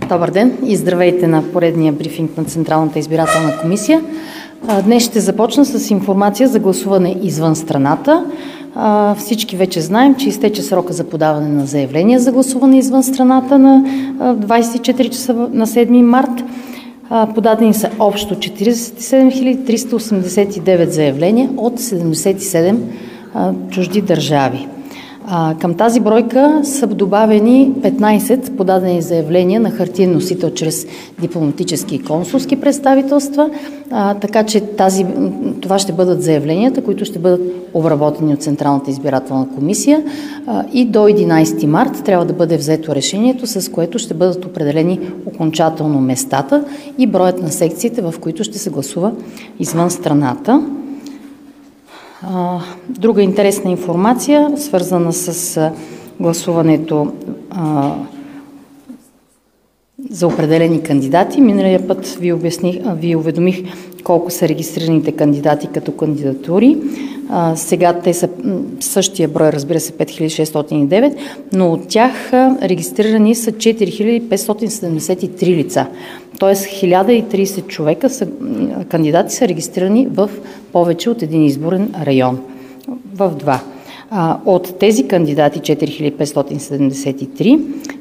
Добър ден и здравейте на поредния брифинг на Централната избирателна комисия. Днес ще започна с информация за гласуване извън страната. Всички вече знаем, че изтече срока за подаване на заявления за гласуване извън страната на 24 часа на 7 март. Подадени са общо 47 389 заявления от 77 чужди държави. Към тази бройка са добавени 15 подадени заявления на хартиен носител чрез дипломатически и консулски представителства, така че това ще бъдат заявленията, които ще бъдат обработени от Централната избирателна комисия и до 11 март трябва да бъде взето решението, с което ще бъдат определени окончателно местата и броят на секциите, в които ще се гласува извън страната. Друга интересна информация, свързана с гласуването за определени кандидати. Миналия път ви уведомих колко са регистрираните кандидати като кандидатури. Сега те са същия брой, разбира се, 5609, но от тях регистрирани са 4573 лица. Тоест 1030 човека кандидати са регистрирани в повече от един изборен район. В два. От тези кандидати 4573,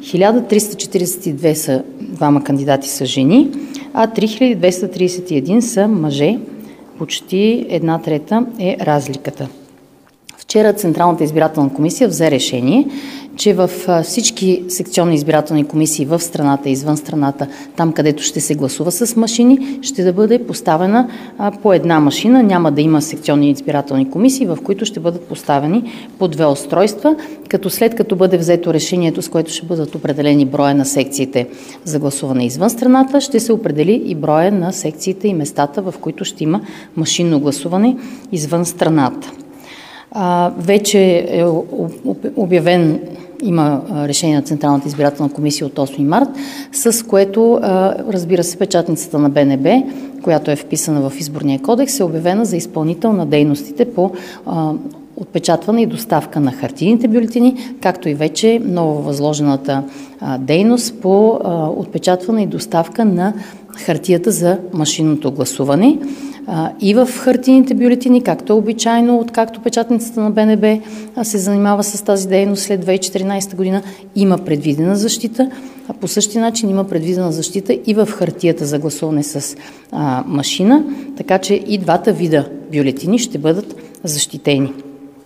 1342 са двама кандидати са жени, а 3231 са мъже. Почти 1/3 е разликата. Вчера Централната избирателна комисия взе решение, че във всички секционни избирателни комисии в страната и извън страната, там където ще се гласува с машини, ще да бъде поставена по една машина. Няма да има секционни избирателни комисии, в които ще бъдат поставени по две устройства, като след като бъде взето решението, с което ще бъдат определени броя на секциите за гласуване извън страната, ще се определи и броя на секциите и местата, в които ще има машинно гласуване извън страната. Вече е обявен, има решение на Централната избирателна комисия от 8 март, с което, разбира се, печатницата на БНБ, която е вписана в Изборния кодекс, е обявена за изпълнител на дейностите по отпечатване и доставка на хартийните бюлетини, както и вече ново възложената дейност по отпечатване и доставка на хартията за машинното гласуване. И в хартийните бюлетини, както е обичайно, откакто печатницата на БНБ се занимава с тази дейност след 2014 година, има предвидена защита. По същия начин има предвидена защита и в хартията за гласуване с машина, така че и двата вида бюлетини ще бъдат защитени.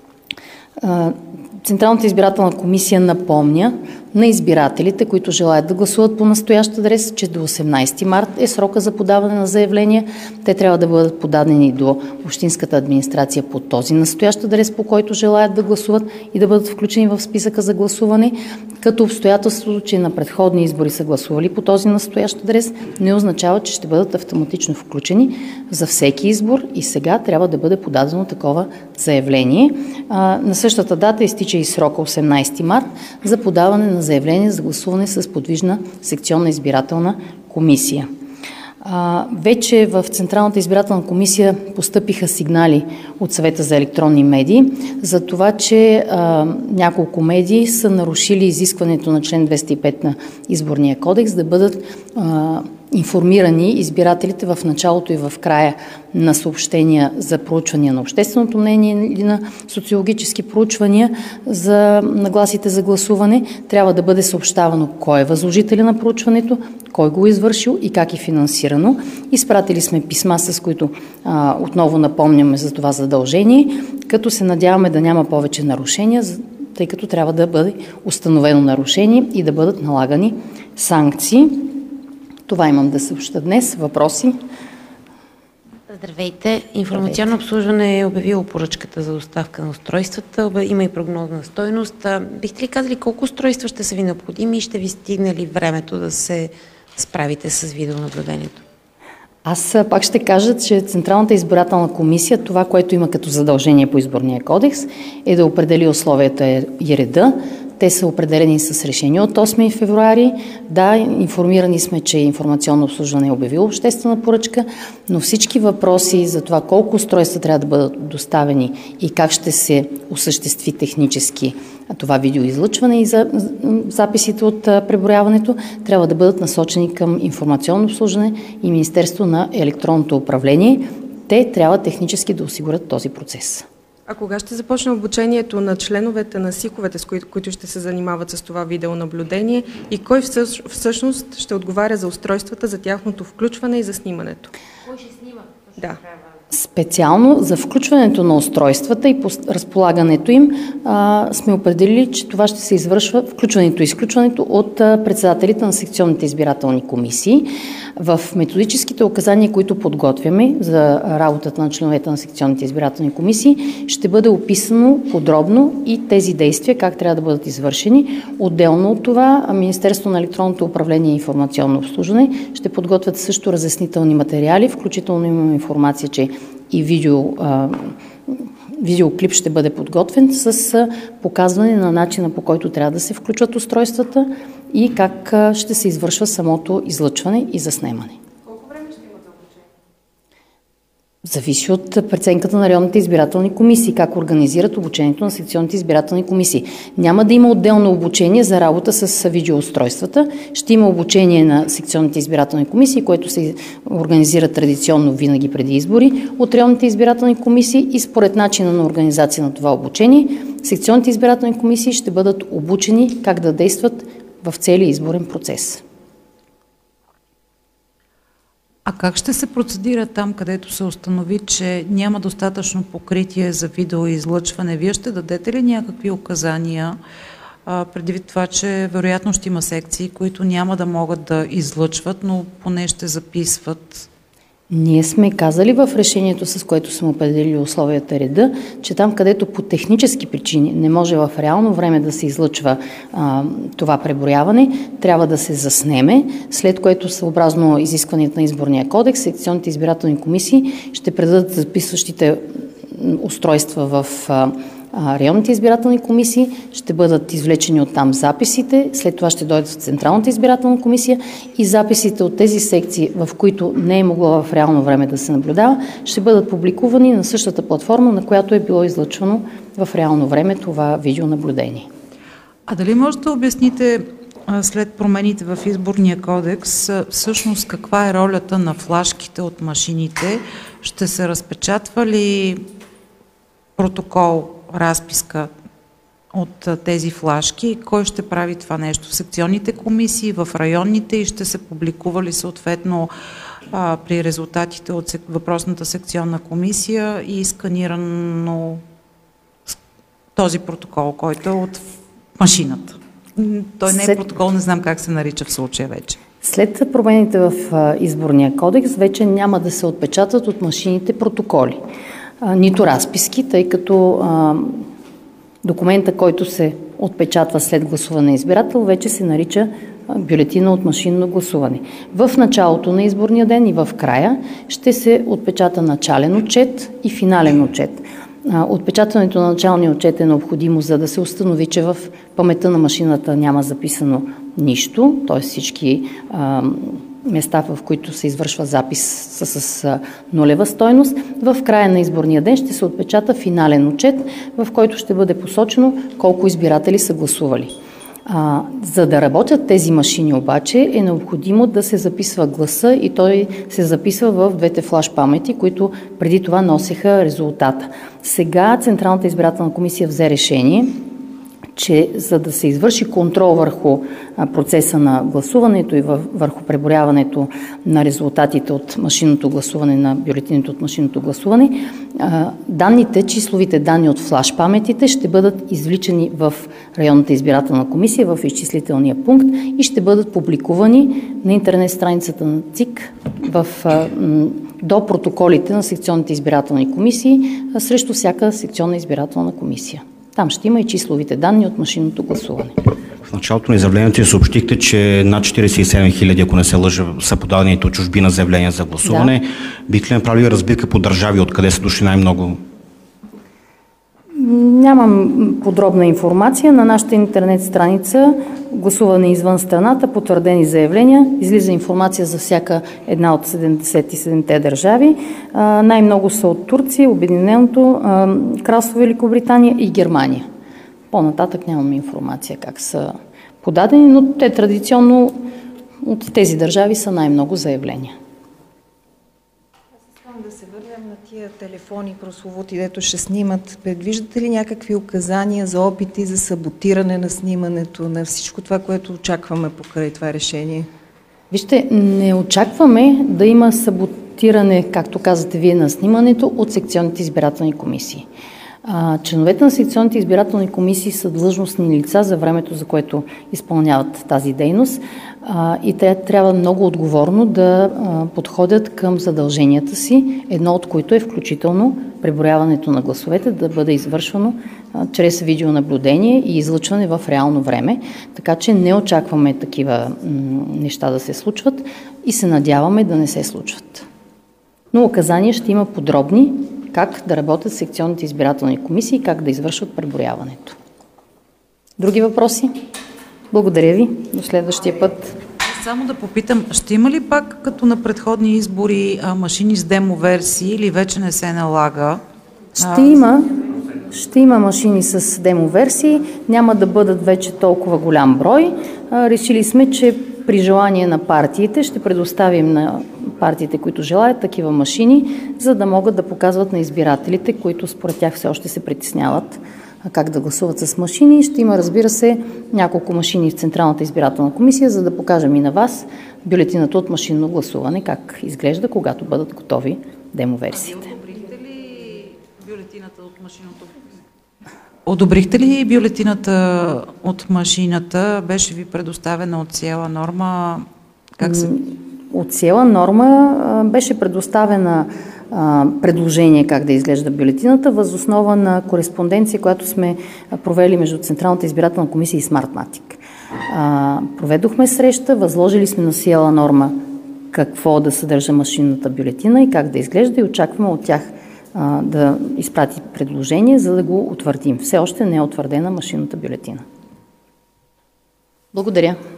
Централната избирателна комисия напомня на избирателите, които желаят да гласуват по настоящ адрес, че до 18 март е срока за подаване на заявления. Те трябва да бъдат подадени до общинската администрация по този настоящ адрес, по който желаят да гласуват и да бъдат включени в списъка за гласуване, като обстоятелството, че на предходни избори са гласували по този настоящ адрес, не означава, че ще бъдат автоматично включени за всеки избор и сега трябва да бъде подадено такова заявление. На същата дата изтича и срока 18 март за подаване на заявление за гласуване с подвижна секционна избирателна комисия. Вече в Централната избирателна комисия постъпиха сигнали от Съвета за електронни медии за това, че няколко медии са нарушили изискването на член 205 на Изборния кодекс да бъдат информирани избирателите в началото и в края на съобщения за проучвания на общественото мнение или на социологически проучвания за нагласите за гласуване. Трябва да бъде съобщавано кой е възложителя на проучването, кой го е извършил и как е финансирано. Изпратили сме писма, с които отново напомняме за това задължение, като се надяваме да няма повече нарушения, тъй като трябва да бъде установено нарушение и да бъдат налагани санкции. Това имам да съобща днес. Въпроси? Здравейте. Информационно обслужване е обявило поръчката за доставка на устройствата. Има и прогнозна стойност. Бихте ли казали колко устройства ще са ви необходими и ще ви стигне ли времето да се справите с видеонаблюдението? Аз пак ще кажа, че Централната избирателна комисия, това, което има като задължение по Изборния кодекс, е да определи условията и реда, Те са определени с решение от 8 февруари. Да, информирани сме, че информационно обслужване е обявило обществена поръчка, но всички въпроси за това колко устройства трябва да бъдат доставени и как ще се осъществи технически това видеоизлъчване и за записите от преброяването трябва да бъдат насочени към информационно обслужване и Министерство на електронното управление. Те трябва технически да осигурят този процес. А кога ще започне обучението на членовете на СИК-овете, с които ще се занимават с това видеонаблюдение и кой всъщност ще отговаря за устройствата, за тяхното включване и за снимането? Кой ще снима? Да. Специално за включването на устройствата и разполагането им сме определили, че това ще се извършва включването и изключването от председателите на секционните избирателни комисии. В методическите указания, които подготвяме за работата на членовете на секционните избирателни комисии, ще бъде описано подробно и тези действия, как трябва да бъдат извършени. Отделно от това, Министерство на електронното управление и информационно обслужване ще подготвят също разяснителни материали, включително имаме информация, че и видеоклип ще бъде подготвен с показване на начина, по който трябва да се включват устройствата и как ще се извършва самото излъчване и заснемане. Колко време ще имате обучение? Зависи от преценката на районните избирателни комисии, как организират обучението на секционните избирателни комисии. Няма да има отделно обучение за работа с видеоустройствата. Ще има обучение на секционните избирателни комисии, което се организира традиционно винаги преди избори от районните избирателни комисии и според начина на организация на това обучение, секционните избирателни комисии ще бъдат обучени как да действат в целия изборен процес. А как ще се процедира там, където се установи, че няма достатъчно покритие за видеоизлъчване? Вие ще дадете ли някакви указания, предвид това, че вероятно ще има секции, които няма да могат да излъчват, но поне ще записват? Ние сме казали в решението, с което сме определили условията и реда, че там, където по технически причини не може в реално време да се излъчва това преброяване, трябва да се заснеме, след което съобразно изискванията на изборния кодекс, секционните избирателни комисии ще предадат записващите устройства в районните избирателни комисии, ще бъдат извлечени оттам записите, след това ще дойдат в Централната избирателна комисия и записите от тези секции, в които не е могло в реално време да се наблюдава, ще бъдат публикувани на същата платформа, на която е било излъчвано в реално време това видеонаблюдение. А дали може да обясните след промените в изборния кодекс, всъщност каква е ролята на флашките от машините? Ще се разпечатва ли протокол, разписка от тези флашки? Кой ще прави това нещо? В секционните комисии, в районните и ще се публикува ли съответно при резултатите от въпросната секционна комисия и сканирано този протокол, който е от машината? Той не е протокол, не знам как се нарича в случая вече. След промените в изборния кодекс вече няма да се отпечатат от машините протоколи. Нито разписки, тъй като документа, който се отпечатва след гласуване на избирател, вече се нарича бюлетина от машинно гласуване. В началото на изборния ден и в края ще се отпечата начален отчет и финален отчет. Отпечатването на началния отчет е необходимо, за да се установи, че в паметта на машината няма записано нищо, т.е. всички места, в които се извършва запис с нулева стойност. В края на изборния ден ще се отпечата финален отчет, в който ще бъде посочено колко избиратели са гласували. За да работят тези машини обаче е необходимо да се записва гласа и той се записва в двете флаш памети, които преди това носеха резултата. Сега Централната избирателна комисия взе решение, че за да се извърши контрол върху процеса на гласуването и върху преброяването на резултатите от машинното гласуване, на бюлетините от машинното гласуване, данните, числовите данни от флаш паметите ще бъдат извличани в районната избирателна комисия, в изчислителния пункт и ще бъдат публикувани на интернет страницата на ЦИК до протоколите на секционните избирателни комисии срещу всяка секционна избирателна комисия. Там ще има и числовите данни от машинното гласуване. В началото на изявлението съобщихте, че над 47 000, ако не се лъжа, са подадените от чужбина заявления за гласуване. Да. Бихте ли направили разбивка по държави, откъде са дошли най-много? Нямам подробна информация. На нашата интернет страница гласуване извън страната, потвърдени заявления, излиза информация за всяка една от 77-те държави. Най-много са от Турция, Обединеното кралство Великобритания и Германия. По-нататък нямам информация как са подадени, но те традиционно от тези държави са най-много заявления. Да се върнем на тия телефони прословути, дето ще снимат. Предвиждате ли някакви указания за опити за саботиране на снимането, на всичко това, което очакваме покрай това решение? Вижте, не очакваме да има саботиране, както казвате вие, на снимането от секционните избирателни комисии. Членовете на секционните избирателни комисии са длъжностни лица за времето, за което изпълняват тази дейност и те трябва много отговорно да подходят към задълженията си, едно от които е включително преброяването на гласовете да бъде извършвано чрез видеонаблюдение и излъчване в реално време, така че не очакваме такива неща да се случват и се надяваме да не се случват. Но указания ще има подробни как да работят секционните избирателни комисии и как да извършват преброяването. Други въпроси? Благодаря ви. До следващия път. Само да попитам, ще има ли пак като на предходни избори машини с демо-версии или вече не се налага? Ще има машини с демо-версии. Няма да бъдат вече толкова голям брой. Решили сме, че при желание на партиите ще предоставим на партиите, които желаят такива машини, за да могат да показват на избирателите, които според тях все още се притесняват как да гласуват с машини. Ще има, разбира се, няколко машини в Централната избирателна комисия, за да покажем и на вас бюлетината от машинно гласуване, как изглежда, когато бъдат готови демоверсиите. Одобрихте ли бюлетината от машиното? Одобрихте ли бюлетината от машината? Беше ви предоставена от цяла норма? От цяла норма беше предоставена предложение как да изглежда бюлетината въз основа на кореспонденция, която сме провели между Централната избирателна комисия и Smartmatic. Проведохме среща, възложили сме на цяла норма какво да съдържа машинната бюлетина и как да изглежда и очакваме от тях да изпрати предложение, за да го утвърдим. Все още не е утвърдена машинната бюлетина. Благодаря.